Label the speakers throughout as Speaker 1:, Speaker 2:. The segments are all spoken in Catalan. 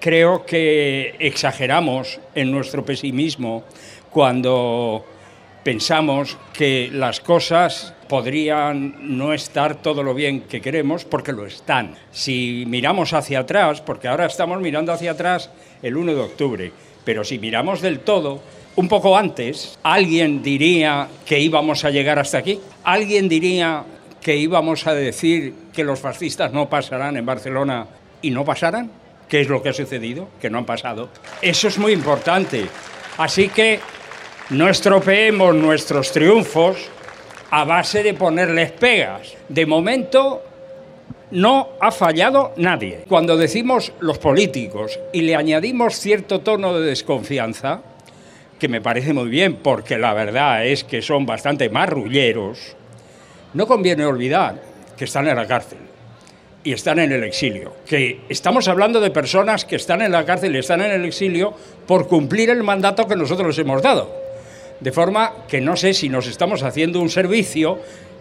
Speaker 1: creo que exageramos en nuestro pesimismo cuando pensamos que las cosas podrían no estar todo lo bien que queremos, porque lo están. Si miramos hacia atrás, porque ahora estamos mirando hacia atrás el 1 de octubre, pero si miramos del todo, un poco antes, ¿alguien diría que íbamos a llegar hasta aquí? ¿Alguien diría que íbamos a decir que los fascistas no pasarán en Barcelona y no pasarán? ¿Qué es lo que ha sucedido? Que no han pasado. Eso es muy importante. Así que no estropeemos nuestros triunfos a base de ponerles pegas. De momento no ha fallado nadie. Cuando decimos los políticos y le añadimos cierto tono de desconfianza, que me parece muy bien porque la verdad es que son bastante marrulleros, no conviene olvidar que están en la cárcel y están en el exilio. Que estamos hablando de personas que están en la cárcel y están en el exilio por cumplir el mandato que nosotros les hemos dado. De forma que no sé si nos estamos haciendo un servicio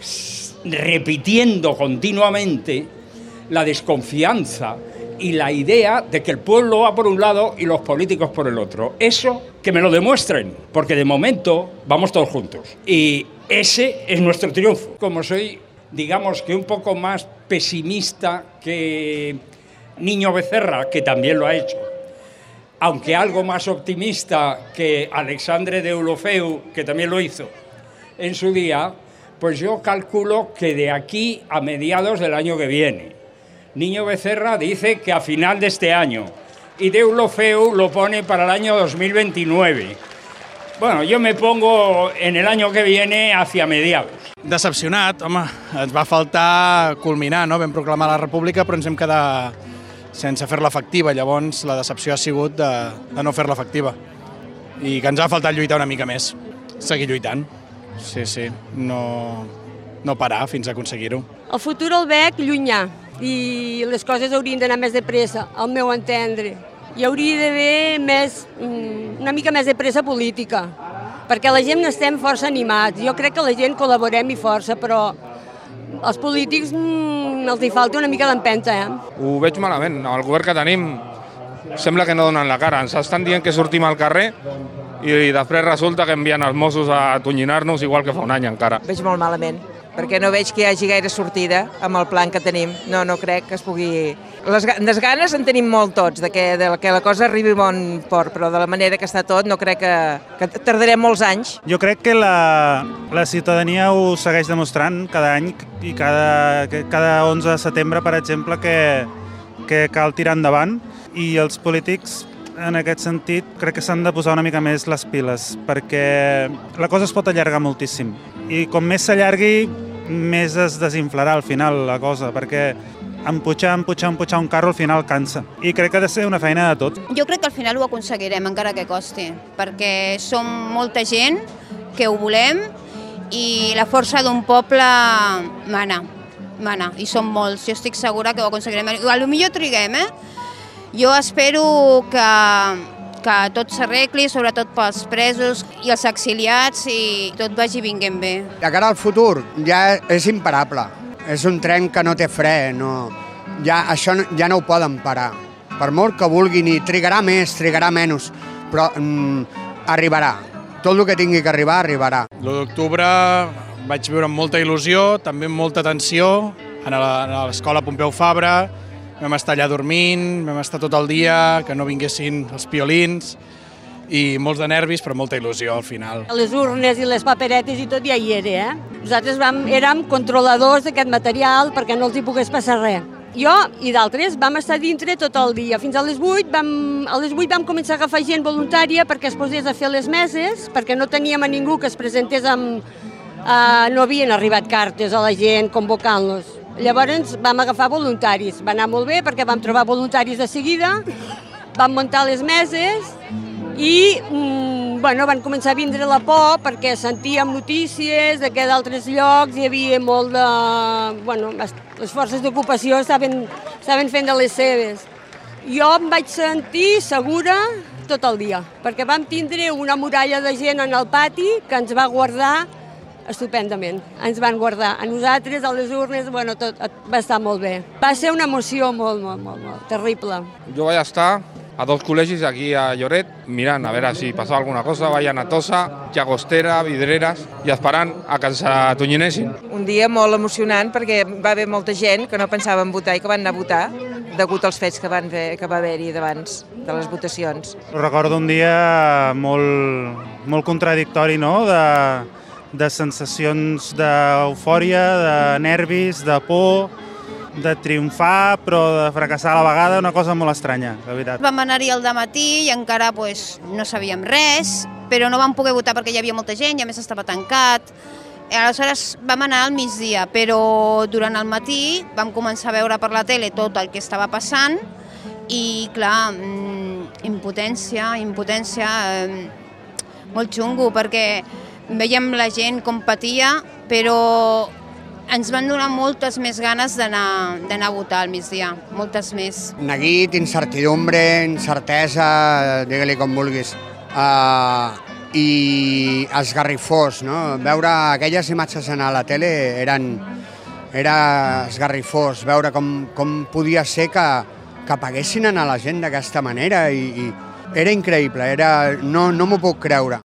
Speaker 1: repitiendo continuamente la desconfianza y la idea de que el pueblo va por un lado y los políticos por el otro. Eso que me lo demuestren, porque de momento vamos todos juntos. Y ese es nuestro triunfo. Como soy, digamos que un poco más pesimista que Niño Becerra, que también lo ha hecho, aunque algo más optimista que Alexandre Deulofeu, que también lo hizo en su día, pues yo calculo que de aquí a mediados del año que viene. Niño Becerra dice que a final de este año y Deulofeu lo pone para el año 2029. Bueno, jo me pongo en el año que viene hacia mediados.
Speaker 2: Decepcionat, home, ens va faltar culminar, no? Vam proclamar la república, però ens hem quedat sense fer-la efectiva. Llavors, la decepció ha sigut de no fer-la efectiva. I que ens ha faltat lluitar una mica més. Seguir lluitant. Sí, no parar fins a aconseguir-ho.
Speaker 3: El futur el veig llunyà i les coses haurien d'anar més de pressa, al meu entendre. Hi hauria d'haver una mica més de pressa política, perquè la gent n'estem força animats. Jo crec que la gent col·laborem i força, però als polítics els hi falta una mica d'empenta.
Speaker 4: Ho veig malament. El govern que tenim sembla que no donen la cara. Ens estan dient que sortim al carrer i després resulta que envien els Mossos a atonyinar-nos igual que fa un any encara.
Speaker 5: Veig molt malament, perquè no veig que hi hagi gaire sortida amb el plan que tenim. No crec que es pugui... Les ganes en tenim molt tots, de que la cosa arribi a bon port, però de la manera que està tot no crec que tardarem molts anys.
Speaker 6: Jo crec que la ciutadania ho segueix demostrant cada any i cada 11 de setembre, per exemple, que cal tirar endavant, i els polítics en aquest sentit crec que s'han de posar una mica més les piles, perquè la cosa es pot allargar moltíssim i com més s'allargui més es desinflarà al final la cosa, perquè empujar un carro al final cansa i crec que ha de ser una feina de tot.
Speaker 7: Jo crec que al final ho aconseguirem encara que costi, perquè som molta gent que ho volem i la força d'un poble mana, i som molts, jo estic segura que ho aconseguirem. Potser triguem, Jo espero que tot s'arregli, sobretot pels presos i els exiliats, i tot vagi vinguent bé.
Speaker 8: De cara al futur ja és imparable. És un tren que no té fre, això ja no ho poden parar. Per molt que vulguin, i trigarà més, trigarà menys, però arribarà. Tot el que tingui que arribar, arribarà.
Speaker 2: L'1 d'octubre vaig viure amb molta il·lusió, també amb molta tensió, a l'escola Pompeu Fabra. Vam estar allà dormint, vam estar tot el dia, que no vinguessin els piolins, i molts de nervis, però molta il·lusió al final.
Speaker 3: Les urnes i les paperetes i tot ja hi era, Nosaltres érem controladors d'aquest material perquè no els hi pogués passar res. Jo i d'altres vam estar dintre tot el dia. Fins a les 8 vam començar a agafar gent voluntària perquè es posés a fer les meses, perquè no teníem a ningú que es presentés amb... No havien arribat cartes a la gent convocant-los. Llavors vam agafar voluntaris. Va anar molt bé perquè vam trobar voluntaris de seguida, vam muntar les meses i van començar a vindre la por perquè sentíem notícies de que d'altres llocs hi havia molt de... les forces d'ocupació estaven fent de les seves. Jo em vaig sentir segura tot el dia perquè vam tindre una muralla de gent en el pati que ens va guardar estupendament. Ens van guardar a nosaltres, a les urnes, tot va estar molt bé. Va ser una emoció molt terrible.
Speaker 4: Jo vaig estar a 2 col·legis aquí a Lloret, mirant a veure si passava alguna cosa, veient a Tossa, Llagostera, Vidreres, i esperant a que ens atonyinessin.
Speaker 5: Un dia molt emocionant perquè va haver molta gent que no pensava en votar i que van anar a votar degut als fets que va haver-hi d'abans de les votacions.
Speaker 6: Recordo un dia molt contradictori, no?, de sensacions d'eufòria, de nervis, de por, de triomfar, però de fracassar a la vegada, una cosa molt estranya, la veritat.
Speaker 7: Vam anar-hi al dematí i encara no sabíem res, però no vam poder votar perquè hi havia molta gent i a més estava tancat. Aleshores vam anar al migdia, però durant el matí vam començar a veure per la tele tot el que estava passant i, clar, impotència, molt xungo, perquè veiem la gent com patia, però ens van donar moltes més ganes d'anar a votar al migdia, moltes més.
Speaker 8: Neguit, incertidumbre, incertesa, digue-li com vulguis. I esgarrifós, no? Veure aquelles imatges a la tele era esgarrifós, veure com podia ser que paguessin a la gent d'aquesta manera i era increïble, no m'ho puc creure.